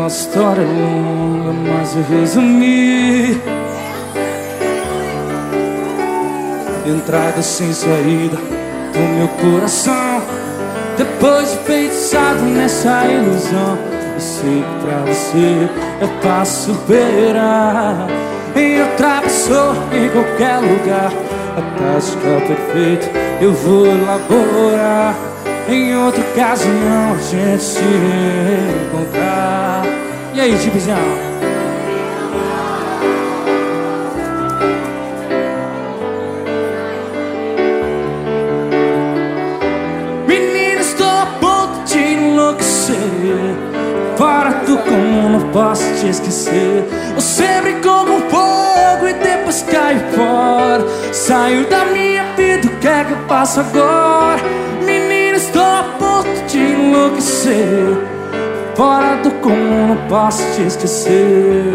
nossa história é longa, mas eu resumi. Entrada sem saída do meu coração, depois de feitiçado nessa ilusão. Eu sei que pra você é fácil superar. Em outra pessoa, em qualquer lugar, a tática perfeita eu vou elaborar. Em outra ocasião a gente se encontrar. E aí, Gibizão? Menina, estou a ponto de enlouquecer. Fora do comum, não posso te esquecer. Você brincou com fogo e depois caiu fora. Saiu da minha vida, o que é que eu faço agora? Menina, estou a ponto de enlouquecer. Fora do comum, não posso te esquecer.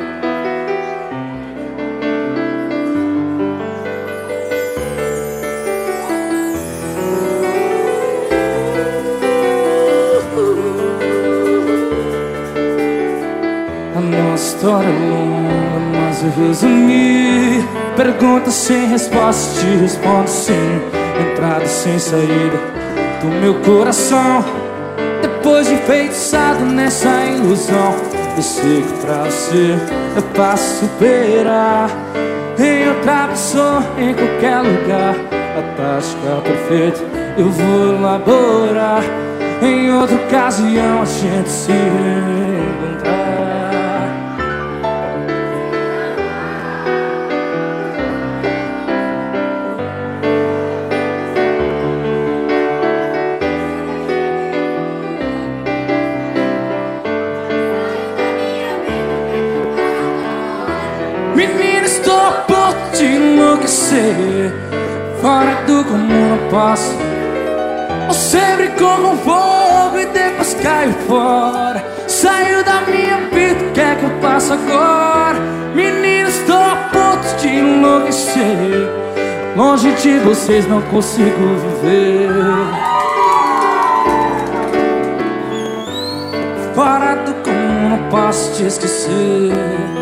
A nossa história é longa, mas eu resumi. Pergunta sem resposta, te respondo sim. Entrada sem saída do meu coração, depois de enfeitiçado nessa ilusão. Eu sei que pra você é fácil superar. Em outra pessoa, em qualquer lugar, a tática perfeita eu vou elaborar. Em outra ocasião a gente se encontrar. Menina, estou a ponto de enlouquecer. Fora do comum, não posso. Você brincou com fogo e depois caiu fora. Saiu da minha vida, o que é que eu faço agora? Menina, estou a ponto de enlouquecer. Longe de vocês não consigo viver. Fora do comum, não posso te esquecer.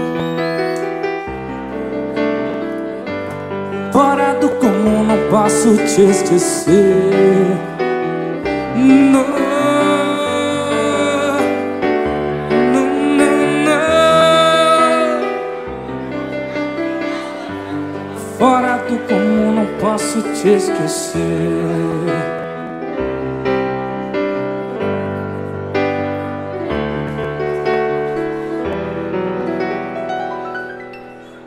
Fora do comum, não posso te esquecer. Não, não, não, não. Fora do comum, não posso te esquecer.